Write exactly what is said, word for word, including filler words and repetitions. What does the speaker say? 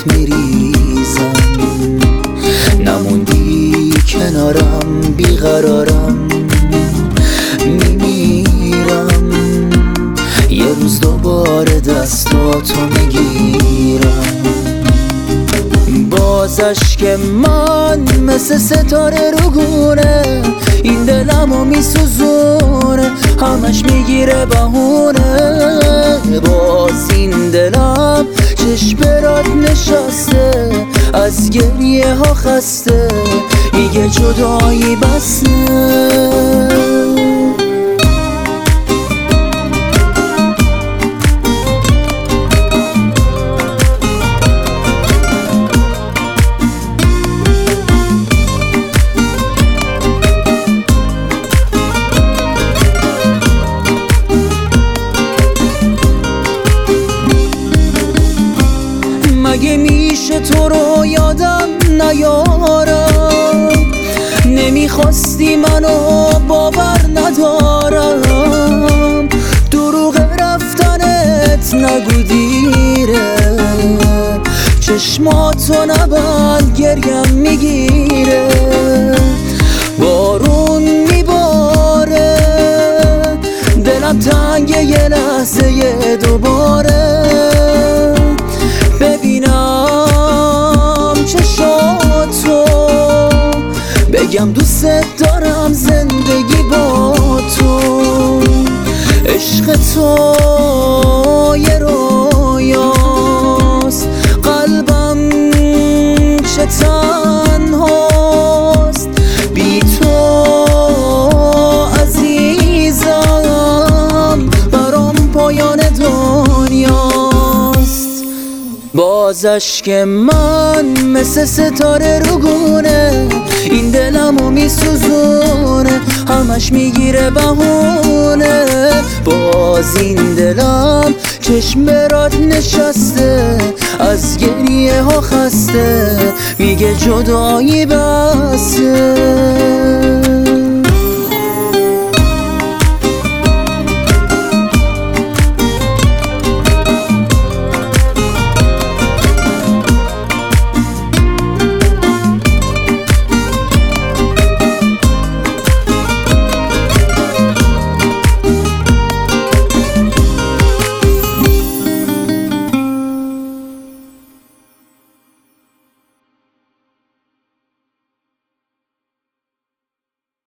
میریزم. نموندی کنارم، بیقرارم، میمیرم. یه روز دوباره دستاتو میگیرم. باز اشک من مثل ستاره رو گونه، این دلمو میسوزونه، همش میگیره بهونه. باز این دلم چشم برات نشسته، از گریه ها خسته، میگه جدایی بسه. مگه میشه تو رو یادم نیارم؟ نمیخواستی منو باور ندارم. دروغ رفتنت نگو دیره، چشماتو نبند گریم میگیره. بارون میباره، دلم تنگه یه لحظه دوباره. ببینم چشاتو، بگم دوست دارم زندگی با تو. عشق تو یه رویاست، قلبم چه تنهاست. بی تو عزیزم برام پایان دنیاست. باز اشک من مثل ستاره رو گونه، این دلمو میسوزونه، همش میگیره بهونه. باز این دلم چشم برات نشسته، از گریه ها خسته، میگه جدایی بسه.